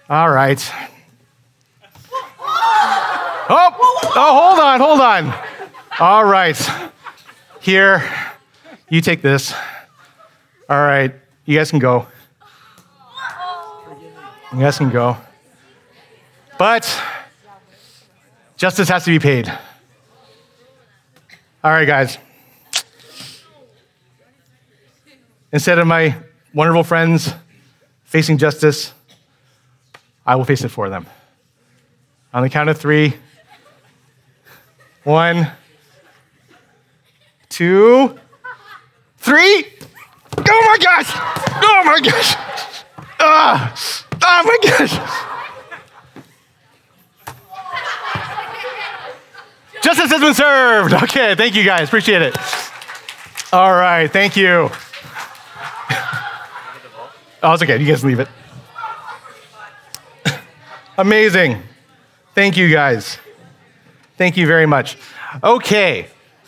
All right. Hold on. All right. Here, you take this. All right, you guys can go. You guys can go. But justice has to be paid. All right, guys. Instead of my wonderful friends facing justice, I will face it for them. On the count of 3. 1, 2, 3. Oh my gosh! Oh my gosh! Oh my gosh! Justice has been served. Okay, thank you guys. Appreciate it. All right, thank you. Oh, it's okay. You guys leave it. Amazing. Thank you guys. Thank you very much. Okay.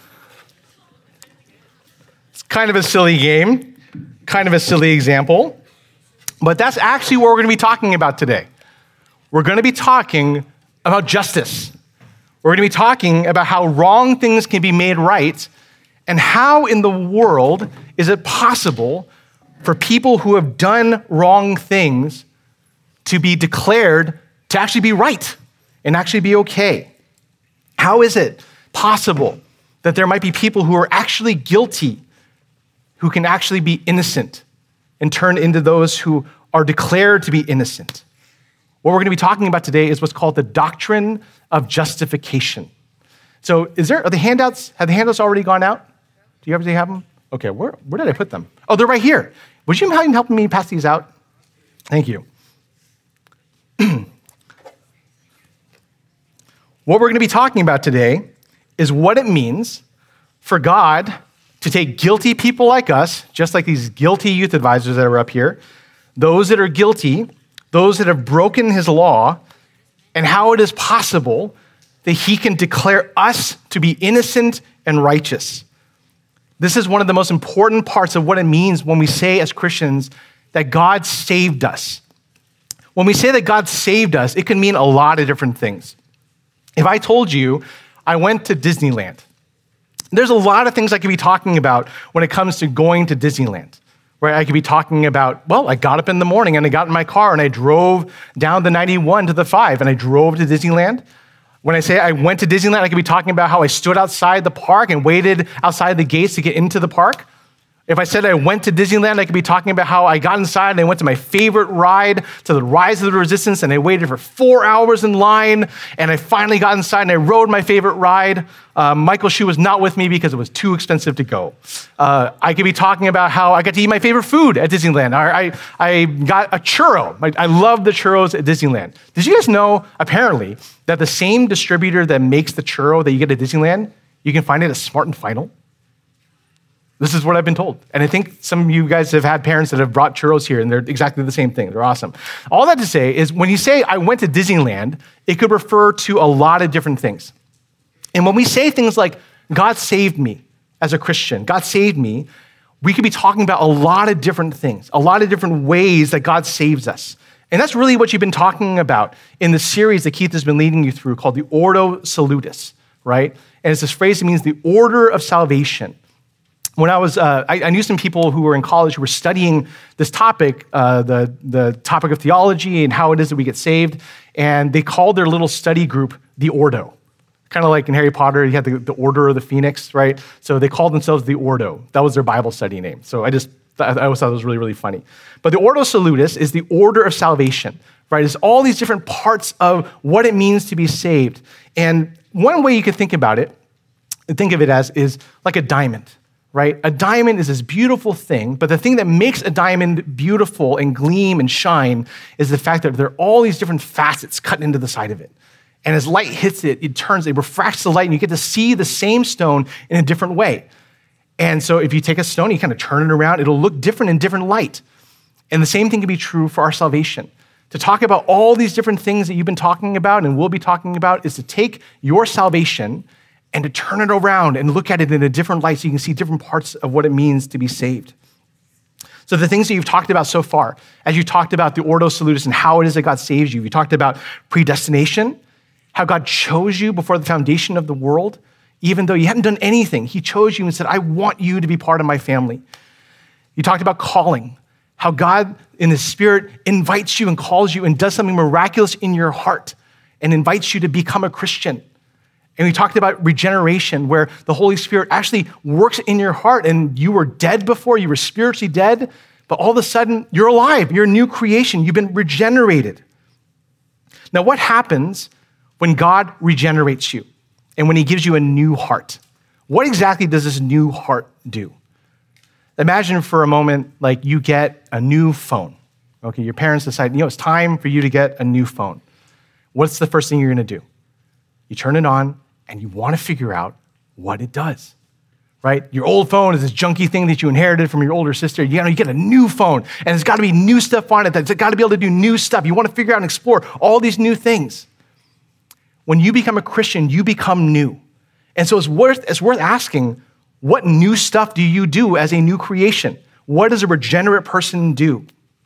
It's kind of a silly game, kind of a silly example, but that's actually what we're going to be talking about today. We're going to be talking about justice. We're going to be talking about how wrong things can be made right and how in the world is it possible for people who have done wrong things to be declared to actually be right and actually be okay. How is it possible that there might be people who are actually guilty who can actually be innocent and turn into those who are declared to be innocent? What we're going to be talking about today is what's called the doctrine of justification. So have the handouts already gone out? Do you already have them? Okay, where did I put them? Oh, they're right here. Would you mind helping me pass these out? Thank you. What we're going to be talking about today is what it means for God to take guilty people like us, just like these guilty youth advisors that are up here, those that are guilty, those that have broken his law, and how it is possible that he can declare us to be innocent and righteous. This is one of the most important parts of what it means when we say as Christians that God saved us. When we say that God saved us, it can mean a lot of different things. If I told you I went to Disneyland, there's a lot of things I could be talking about when it comes to going to Disneyland. Right? I could be talking about, well, I got up in the morning and I got in my car and I drove down the 91 to the 5 and I drove to Disneyland. When I say I went to Disneyland, I could be talking about how I stood outside the park and waited outside the gates to get into the park. If I said I went to Disneyland, I could be talking about how I got inside and I went to my favorite ride, to the Rise of the Resistance, and I waited for 4 hours in line, and I finally got inside and I rode my favorite ride. Michael Shu was not with me because it was too expensive to go. I could be talking about how I got to eat my favorite food at Disneyland. I got a churro. I love the churros at Disneyland. Did you guys know, apparently, that the same distributor that makes the churro that you get at Disneyland, you can find it at Smart & Final? This is what I've been told. And I think some of you guys have had parents that have brought churros here, and they're exactly the same thing. They're awesome. All that to say is when you say, I went to Disneyland, it could refer to a lot of different things. And when we say things like, God saved me as a Christian, God saved me, we could be talking about a lot of different things, a lot of different ways that God saves us. And that's really what you've been talking about in the series that Keith has been leading you through called the Ordo Salutis, right? And it's this phrase that means the order of salvation. When I knew some people who were in college who were studying this topic, the topic of theology and how it is that we get saved, and they called their little study group the Ordo. Kind of like in Harry Potter, you had the Order of the Phoenix, right? So they called themselves the Ordo. That was their Bible study name. So I always thought it was really, really funny. But the Ordo Salutis is the order of salvation, right? It's all these different parts of what it means to be saved. And one way you could think of it as is like a diamond. Right? A diamond is this beautiful thing, but the thing that makes a diamond beautiful and gleam and shine is the fact that there are all these different facets cut into the side of it. And as light hits it, it refracts the light, and you get to see the same stone in a different way. And so if you take a stone, you kind of turn it around, it'll look different in different light. And the same thing can be true for our salvation. To talk about all these different things that you've been talking about and will be talking about is to take your salvation and to turn it around and look at it in a different light so you can see different parts of what it means to be saved. So the things that you've talked about so far, as you talked about the Ordo Salutis and how it is that God saves you, you talked about predestination, how God chose you before the foundation of the world, even though you hadn't done anything. He chose you and said, I want you to be part of my family. You talked about calling, how God in His Spirit invites you and calls you and does something miraculous in your heart and invites you to become a Christian. And we talked about regeneration, where the Holy Spirit actually works in your heart and you were dead before, you were spiritually dead, but all of a sudden you're alive, you're a new creation, you've been regenerated. Now, what happens when God regenerates you and when He gives you a new heart? What exactly does this new heart do? Imagine for a moment, like you get a new phone. Okay, your parents decide, it's time for you to get a new phone. What's the first thing you're gonna do? You turn it on and you wanna figure out what it does, right? Your old phone is this junky thing that you inherited from your older sister. You get a new phone and it's gotta be new stuff on it. It's gotta be able to do new stuff. You wanna figure out and explore all these new things. When you become a Christian, you become new. And so it's worth asking, what new stuff do you do as a new creation? What does a regenerate person do?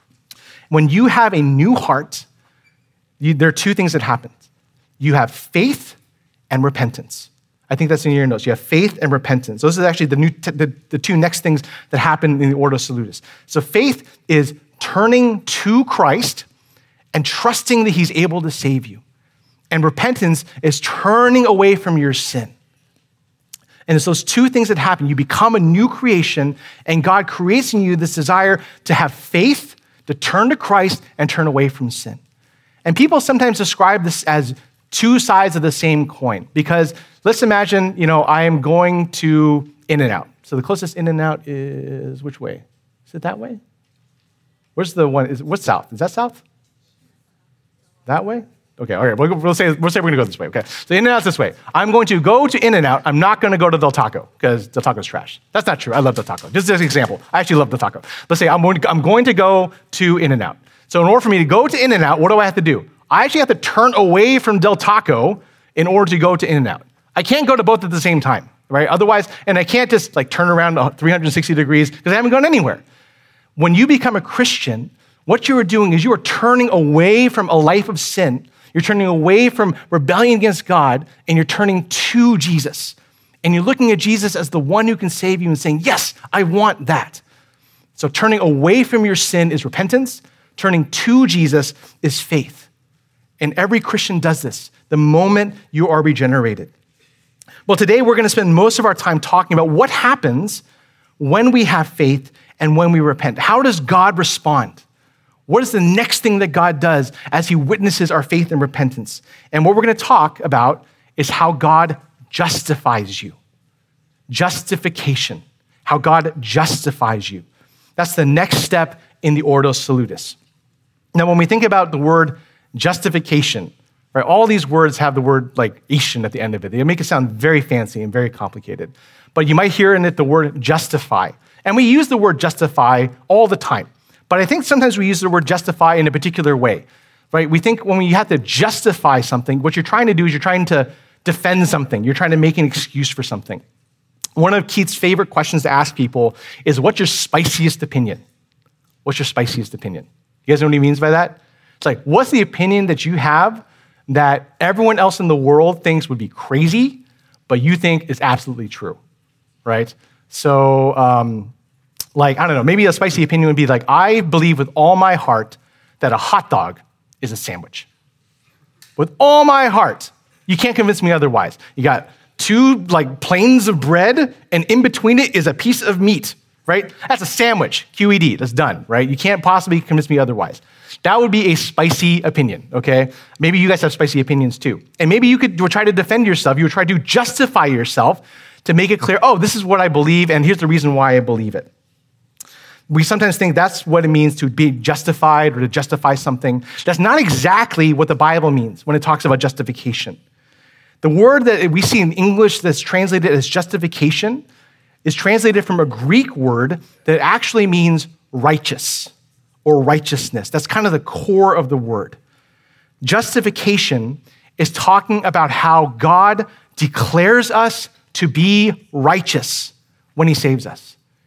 When you have a new heart, there are two things that happen. You have faith and repentance. I think that's in your notes. You have faith and repentance. Those are actually the two next things that happen in the Ordo Salutis. So faith is turning to Christ and trusting that He's able to save you. And repentance is turning away from your sin. And it's those two things that happen. You become a new creation, and God creates in you this desire to have faith, to turn to Christ, and turn away from sin. And people sometimes describe this as two sides of the same coin, because let's imagine, I am going to In-N-Out. So the closest In-N-Out is which way? Is it that way? Where's the one? What's south? Is that south? That way? Okay, all right, we'll say we're going to go this way, okay? So In-N-Out's this way. I'm going to go to In-N-Out. I'm not going to go to Del Taco because Del Taco's trash. That's not true. I love Del Taco. Just as an example, I actually love Del Taco. Let's say I'm going to go to In-N-Out. So in order for me to go to In-N-Out, what do I have to do? I actually have to turn away from Del Taco in order to go to In-N-Out. I can't go to both at the same time, right? Otherwise, and I can't just turn around 360 degrees because I haven't gone anywhere. When you become a Christian, what you are doing is you are turning away from a life of sin. You're turning away from rebellion against God, and you're turning to Jesus. And you're looking at Jesus as the one who can save you and saying, yes, I want that. So turning away from your sin is repentance. Turning to Jesus is faith. And every Christian does this the moment you are regenerated. Well, today we're going to spend most of our time talking about what happens when we have faith and when we repent. How does God respond? What is the next thing that God does as He witnesses our faith and repentance? And what we're going to talk about is how God justifies you. Justification. How God justifies you. That's the next step in the Ordo Salutis. Now, when we think about the word justification, right, all these words have the word "ation" at the end of it. They make it sound very fancy and very complicated. But you might hear in it the word justify. And we use the word justify all the time. But I think sometimes we use the word justify in a particular way, right? We think when you have to justify something, what you're trying to do is you're trying to defend something. You're trying to make an excuse for something. One of Keith's favorite questions to ask people is, what's your spiciest opinion? What's your spiciest opinion? You guys know what he means by that? It's like, what's the opinion that you have that everyone else in the world thinks would be crazy, but you think is absolutely true, right? So, I don't know, maybe a spicy opinion would be I believe with all my heart that a hot dog is a sandwich. With all my heart. You can't convince me otherwise. You got two planes of bread, and in between it is a piece of meat, right? That's a sandwich, QED, that's done, right? You can't possibly convince me otherwise. That would be a spicy opinion, okay? Maybe you guys have spicy opinions too. And maybe you would try to defend yourself. You would try to justify yourself to make it clear, this is what I believe, and here's the reason why I believe it. We sometimes think that's what it means to be justified or to justify something. That's not exactly what the Bible means when it talks about justification. The word that we see in English that's translated as justification is translated from a Greek word that actually means righteous or righteousness. That's kind of the core of the word. Justification is talking about how God declares us to be righteous when He saves us.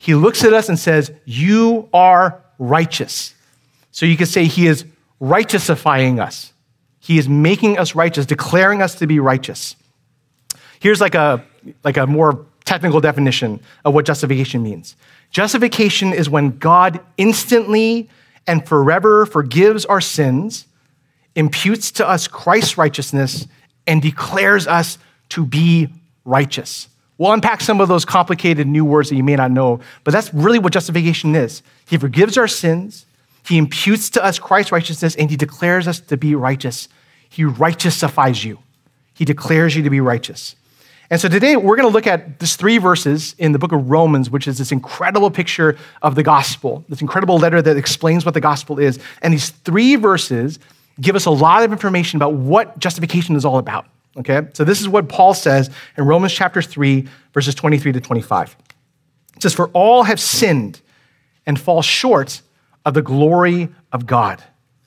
He looks at us and says, you are righteous. So you could say he is righteousifying us. He is making us righteous, declaring us to be righteous. Here's like a more technical definition of what justification means. Justification is when God instantly and forever forgives our sins, imputes to us Christ's righteousness, and declares us to be righteous. We'll unpack some of those complicated new words that you may not know, but that's really what justification is. He forgives our sins, he imputes to us Christ's righteousness, and he declares us to be righteous. He righteousifies you. He declares you to be righteous. And so today we're going to look at these 3 verses in the book of Romans, which is this incredible picture of the gospel, this incredible letter that explains what the gospel is. And these 3 verses give us a lot of information about what justification is all about. Okay? So this is what Paul says in Romans chapter 3, verses 23 to 25. It says, "For all have sinned and fall short of the glory of God,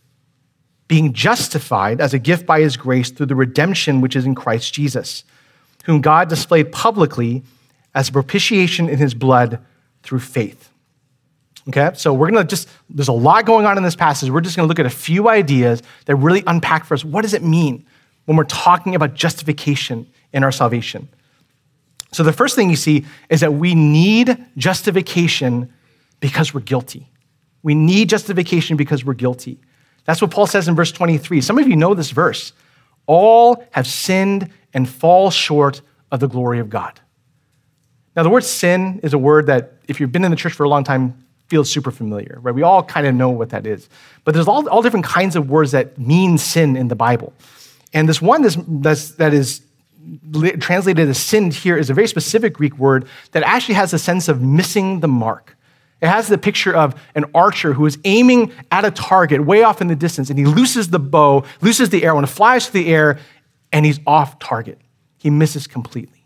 being justified as a gift by his grace through the redemption which is in Christ Jesus, whom God displayed publicly as a propitiation in his blood through faith." Okay, so there's a lot going on in this passage. We're just gonna look at a few ideas that really unpack for us, what does it mean when we're talking about justification in our salvation? So the first thing you see is that we need justification because we're guilty. We need justification because we're guilty. That's what Paul says in verse 23. Some of you know this verse. All have sinned and fall short of the glory of God. Now, the word sin is a word that, if you've been in the church for a long time, feels super familiar, right? We all kind of know what that is. But there's all different kinds of words that mean sin in the Bible. And this one that is translated as sin here is a very specific Greek word that actually has a sense of missing the mark. It has the picture of an archer who is aiming at a target way off in the distance, and he looses the bow, looses the arrow, and it flies through the air, and he's off target. He misses completely.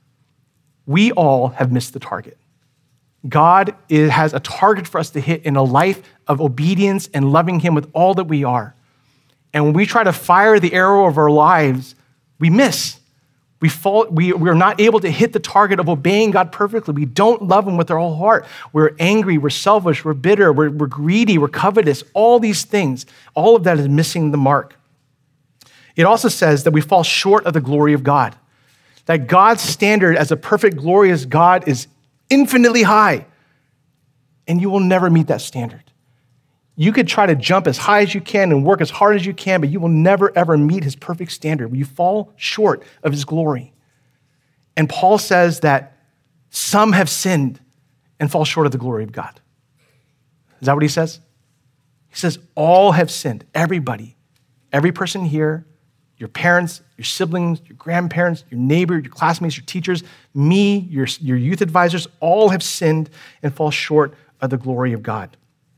We all have missed the target. God has a target for us to hit in a life of obedience and loving him with all that we are. And when we try to fire the arrow of our lives, we miss. We fall. We are not able to hit the target of obeying God perfectly. We don't love him with our whole heart. We're angry, we're selfish, we're bitter, we're greedy, we're covetous, all these things. All of that is missing the mark. It also says that we fall short of the glory of God. That God's standard as a perfect, glorious God is infinitely high. And you will never meet that standard. You could try to jump as high as you can and work as hard as you can, but you will never, ever meet his perfect standard. You fall short of his glory. And Paul says that some have sinned and fall short of the glory of God. Is that what he says? He says all have sinned, everybody. Every person here, your parents, your siblings, your grandparents, your neighbor, your classmates, your teachers, me, your youth advisors, all have sinned and fall short of the glory of God.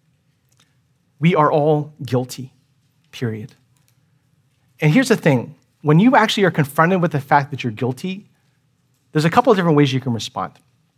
We are all guilty, period. And here's the thing. When you actually are confronted with the fact that you're guilty, there's a couple of different ways you can respond.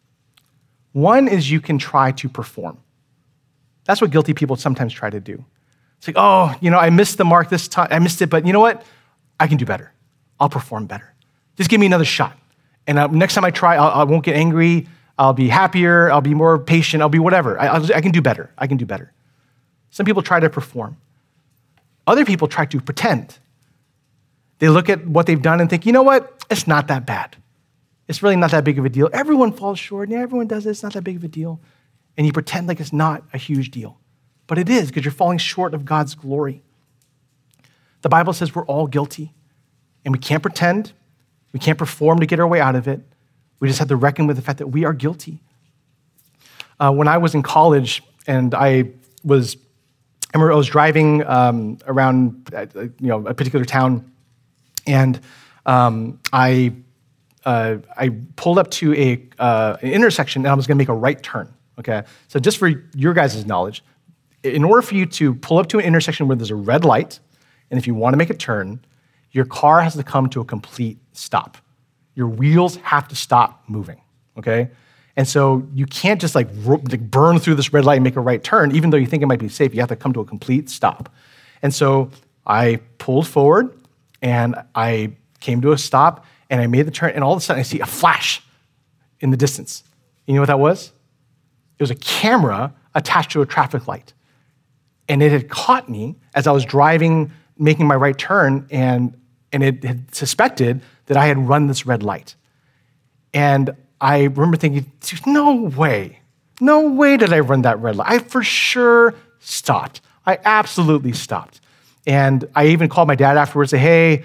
One is you can try to perform. That's what guilty people sometimes try to do. It's like, oh, I missed the mark this time. I missed it, but you know what? I can do better. I'll perform better. Just give me another shot. And next time I try, I won't get angry. I'll be happier. I'll be more patient. I'll be whatever. I can do better. I can do better. Some people try to perform. Other people try to pretend. They look at what they've done and think, you know what? It's not that bad. It's really not that big of a deal. Everyone falls short. Yeah, everyone does it. It's not that big of a deal. And you pretend like it's not a huge deal. But it is, because you're falling short of God's glory. The Bible says we're all guilty. And we can't pretend. We can't perform to get our way out of it. We just have to reckon with the fact that we are guilty. When I was in college and I remember I was driving around a particular town, and I pulled up to an intersection, and I was going to make a right turn. Okay, so just for your guys' knowledge, in order for you to pull up to an intersection where there's a red light, and if you want to make a turn, your car has to come to a complete stop. Your wheels have to stop moving. Okay. And so you can't just like burn through this red light and make a right turn, even though you think it might be safe. You have to come to a complete stop. And so I pulled forward and I came to a stop and I made the turn, and all of a sudden I see a flash in the distance. You know what that was? It was a camera attached to a traffic light. And it had caught me as I was driving, making my right turn, and it had suspected that I had run this red light. And I remember thinking, no way did I run that red light. I for sure stopped. I absolutely stopped. And I even called my dad afterwards and said, hey,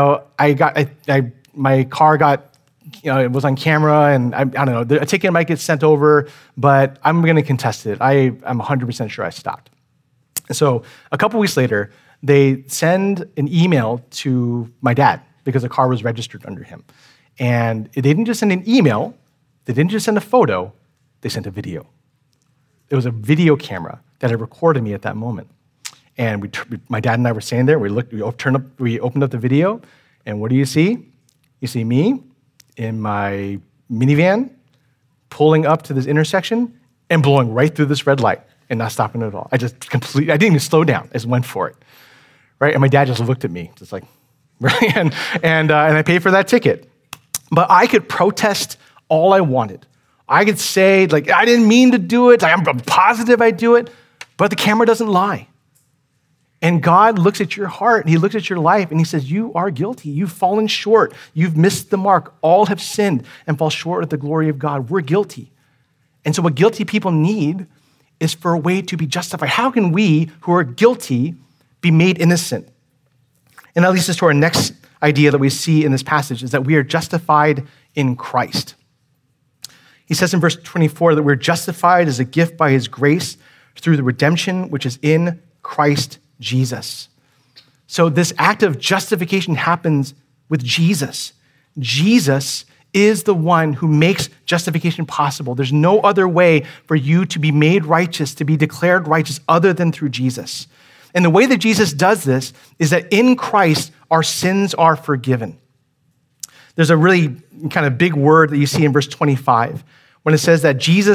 my car got, it was on camera, and I don't know, a ticket might get sent over, but I'm going to contest it. I'm 100% sure I stopped. And so a couple weeks later, they send an email to my dad because the car was registered under him. And they didn't just send an email, they didn't just send a photo, they sent a video. It was a video camera that had recorded me at that moment. And my dad and I were standing there, we opened up the video, and what do you see? You see me in my minivan pulling up to this intersection and blowing right through this red light and not stopping at all. I didn't even slow down, I just went for it, right? And my dad just looked at me, just like, right? And I paid for that ticket. But I could protest all I wanted. I could say, like, I didn't mean to do it, I'm positive I do it, but the camera doesn't lie. And God looks at your heart, and he looks at your life, and he says, you are guilty. You've fallen short. You've missed the mark. All have sinned and fall short of the glory of God. We're guilty. And so what guilty people need is for a way to be justified. How can we, who are guilty, be made innocent? And that leads us to our next idea that we see in this passage, is that we are justified in Christ. He says in verse 24 that we're justified as a gift by his grace through the redemption which is in Christ Jesus. So this act of justification happens with Jesus. Jesus is the one who makes justification possible. There's no other way for you to be made righteous, to be declared righteous, other than through Jesus. And the way that Jesus does this is that in Christ, our sins are forgiven. There's a really kind of big word that you see in verse 25 when it says that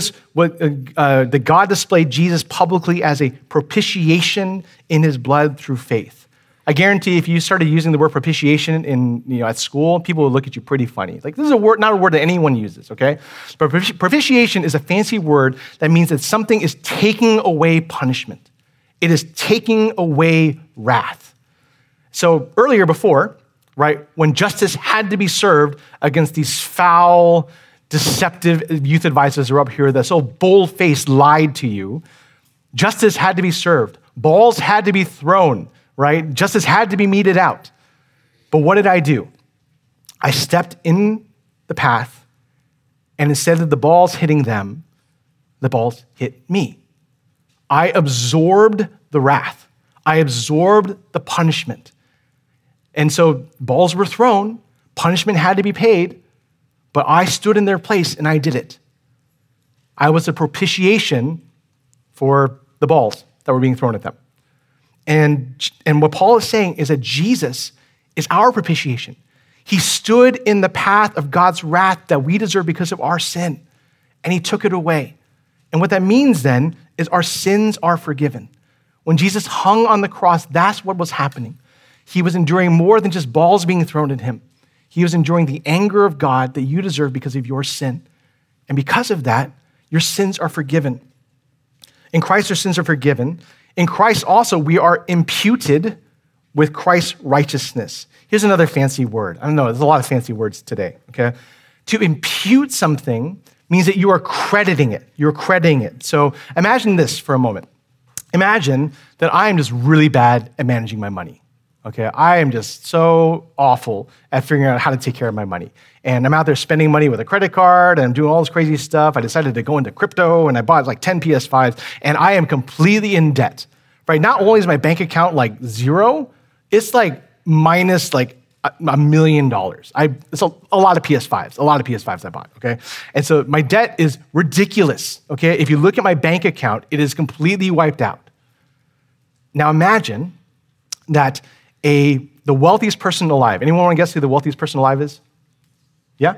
that God displayed Jesus publicly as a propitiation in his blood through faith. I guarantee if you started using the word propitiation at school, people would look at you pretty funny. Like, this is not a word that anyone uses, okay? But propitiation is a fancy word that means that something is taking away punishment. It is taking away wrath. So earlier before, right, when justice had to be served against these foul, deceptive youth advisors who are up here that so bold-faced lied to you, justice had to be served. Balls had to be thrown, right? Justice had to be meted out. But what did I do? I stepped in the path, and instead of the balls hitting them, the balls hit me. I absorbed the wrath. I absorbed the punishment. And so balls were thrown, punishment had to be paid, but I stood in their place and I did it. I was a propitiation for the balls that were being thrown at them. And what Paul is saying is that Jesus is our propitiation. He stood in the path of God's wrath that we deserve because of our sin, and he took it away. And what that means then is our sins are forgiven. When Jesus hung on the cross, that's what was happening. He was enduring more than just balls being thrown at him. He was enduring the anger of God that you deserve because of your sin. And because of that, your sins are forgiven. In Christ, our sins are forgiven. In Christ also, we are imputed with Christ's righteousness. Here's another fancy word. I don't know, there's a lot of fancy words today, okay? To impute something means that you are crediting it. You're crediting it. So imagine this for a moment. Imagine that I am just really bad at managing my money. Okay, I am just so awful at figuring out how to take care of my money. And I'm out there spending money with a credit card, and I'm doing all this crazy stuff. I decided to go into crypto, and I bought like 10 PS5s, and I am completely in debt, right? Not only is my bank account like zero, it's like minus like $1 million. It's a lot of PS5s I bought, okay? And so my debt is ridiculous, okay? If you look at my bank account, it is completely wiped out. Now imagine that the wealthiest person alive. Anyone want to guess who the wealthiest person alive is? Yeah?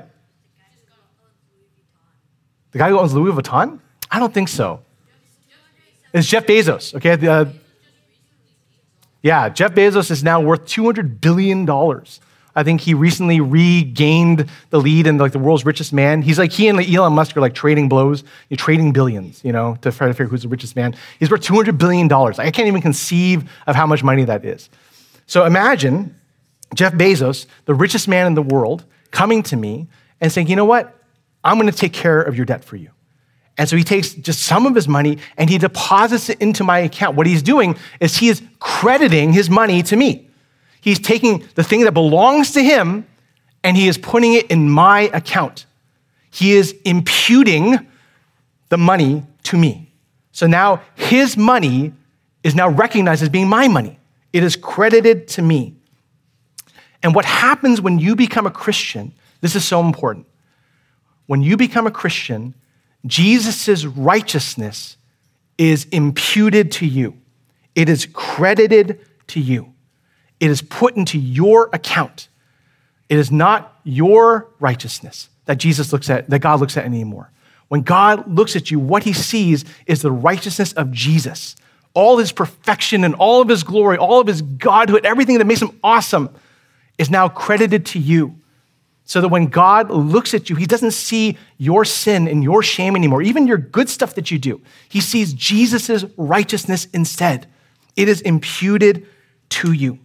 The guy who owns Louis Vuitton? I don't think so. It's Jeff Bezos, okay? Jeff Bezos is now worth $200 billion. I think he recently regained the lead in like the world's richest man. He and Elon Musk are like trading blows, trading billions, to try to figure who's the richest man. He's worth $200 billion. I can't even conceive of how much money that is. So imagine Jeff Bezos, the richest man in the world, coming to me and saying, you know what? I'm going to take care of your debt for you. And so he takes just some of his money and he deposits it into my account. What he's doing is he is crediting his money to me. He's taking the thing that belongs to him and he is putting it in my account. He is imputing the money to me. So now his money is now recognized as being my money. It is credited to me. And what happens when you become a Christian, this is so important. When you become a Christian, Jesus' righteousness is imputed to you. It is credited to you. It is put into your account. It is not your righteousness that God looks at anymore. When God looks at you, what he sees is the righteousness of Jesus. All his perfection and all of his glory, all of his godhood, everything that makes him awesome is now credited to you. So that when God looks at you, he doesn't see your sin and your shame anymore, even your good stuff that you do. He sees Jesus' righteousness instead. It is imputed to you.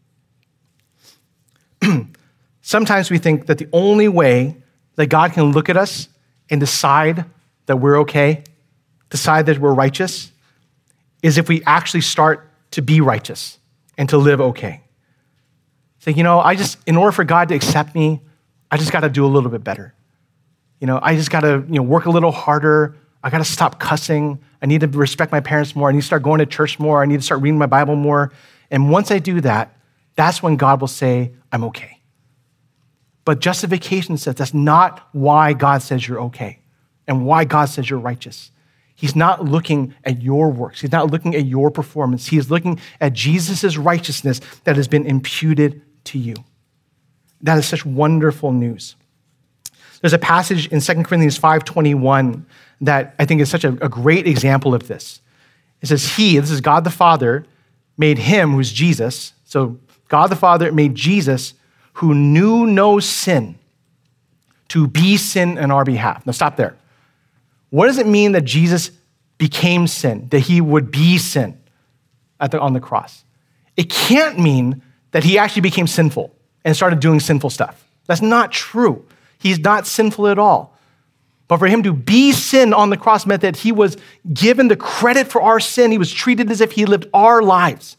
Sometimes we think that the only way that God can look at us and decide that we're okay, decide that we're righteous, is if we actually start to be righteous and to live okay. Think, in order for God to accept me, I just got to do a little bit better. I just got to, work a little harder. I got to stop cussing. I need to respect my parents more. I need to start going to church more. I need to start reading my Bible more. And once I do that, that's when God will say, I'm okay. But justification says that's not why God says you're okay and why God says you're righteous. He's not looking at your works. He's not looking at your performance. He is looking at Jesus' righteousness that has been imputed to you. That is such wonderful news. There's a passage in 2 Corinthians 5:21 that I think is such a great example of this. It says, this is God the Father, made him, who's Jesus. So God the Father made Jesus, who knew no sin, to be sin on our behalf. Now stop there. What does it mean that Jesus became sin, that he would be sin on the cross? It can't mean that he actually became sinful and started doing sinful stuff. That's not true. He's not sinful at all. But for him to be sin on the cross meant that he was given the credit for our sin. He was treated as if he lived our lives.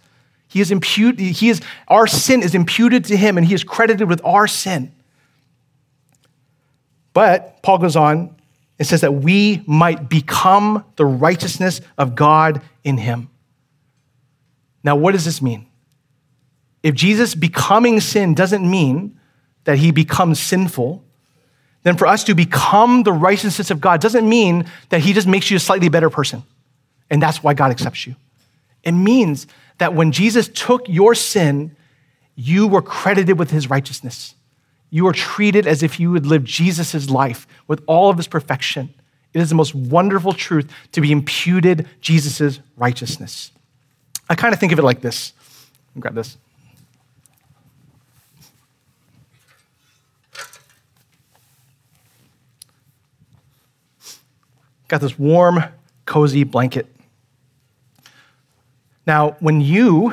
Our sin is imputed to him and he is credited with our sin. But Paul goes on and says that we might become the righteousness of God in him. Now, what does this mean? If Jesus becoming sin doesn't mean that he becomes sinful, then for us to become the righteousness of God doesn't mean that he just makes you a slightly better person. And that's why God accepts you. It means that when Jesus took your sin, you were credited with his righteousness. You were treated as if you would live Jesus' life with all of his perfection. It is the most wonderful truth to be imputed Jesus' righteousness. I kind of think of it like this. Grab this. Got this warm, cozy blanket. Now, when you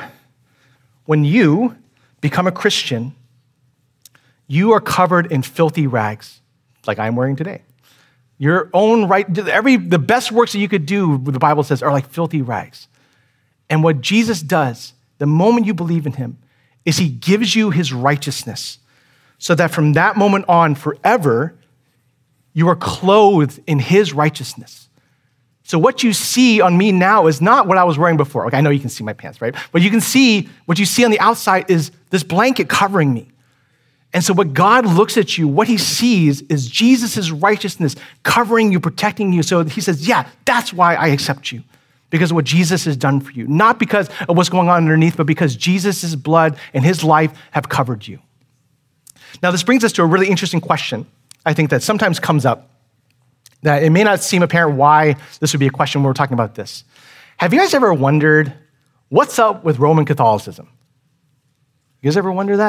become a Christian, you are covered in filthy rags, like I'm wearing today. Your own right, the best works that you could do, the Bible says, are like filthy rags. And what Jesus does, the moment you believe in him, is he gives you his righteousness, so that from that moment on forever, you are clothed in his righteousness. So what you see on me now is not what I was wearing before. Okay, I know you can see my pants, right? But what you see on the outside is this blanket covering me. And so what God looks at you, what he sees is Jesus' righteousness covering you, protecting you. So he says, yeah, that's why I accept you, because of what Jesus has done for you. Not because of what's going on underneath, but because Jesus' blood and his life have covered you. Now, this brings us to a really interesting question, I think, that sometimes comes up, that it may not seem apparent why this would be a question when we're talking about this. Have you guys ever wondered, what's up with Roman Catholicism? You guys ever wonder that?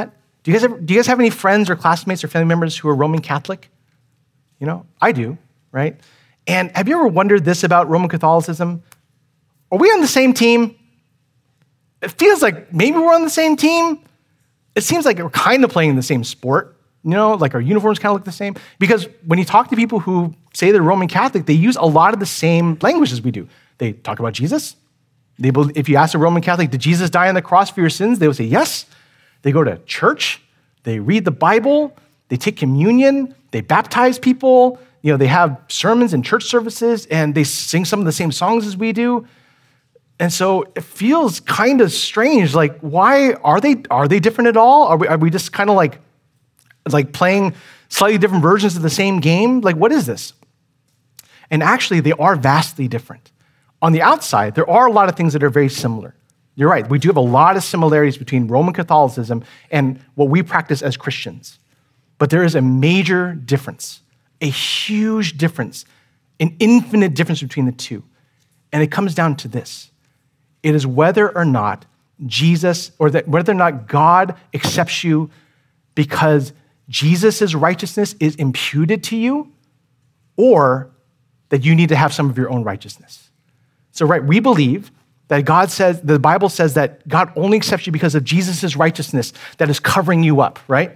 Do you guys have any friends or classmates or family members who are Roman Catholic? You know, I do, right? And have you ever wondered this about Roman Catholicism? Are we on the same team? It feels like maybe we're on the same team. It seems like we're kind of playing the same sport, you know, like our uniforms kind of look the same. Because when you talk to people who say they're Roman Catholic, they use a lot of the same language as we do. They talk about Jesus. If you ask a Roman Catholic, did Jesus die on the cross for your sins? They would say yes. They go to church. They read the Bible. They take communion. They baptize people. You know, they have sermons and church services, and they sing some of the same songs as we do. And so it feels kind of strange. Like, why are they different at all? Are we just kind of like playing slightly different versions of the same game? Like, what is this? And actually, they are vastly different. On the outside, there are a lot of things that are very similar. You're right. We do have a lot of similarities between Roman Catholicism and what we practice as Christians. But there is a major difference, a huge difference, an infinite difference between the two. And it comes down to this. It is whether or not whether or not God accepts you because Jesus' righteousness is imputed to you, or that you need to have some of your own righteousness. So, right, we believe that the Bible says that God only accepts you because of Jesus' righteousness that is covering you up, right?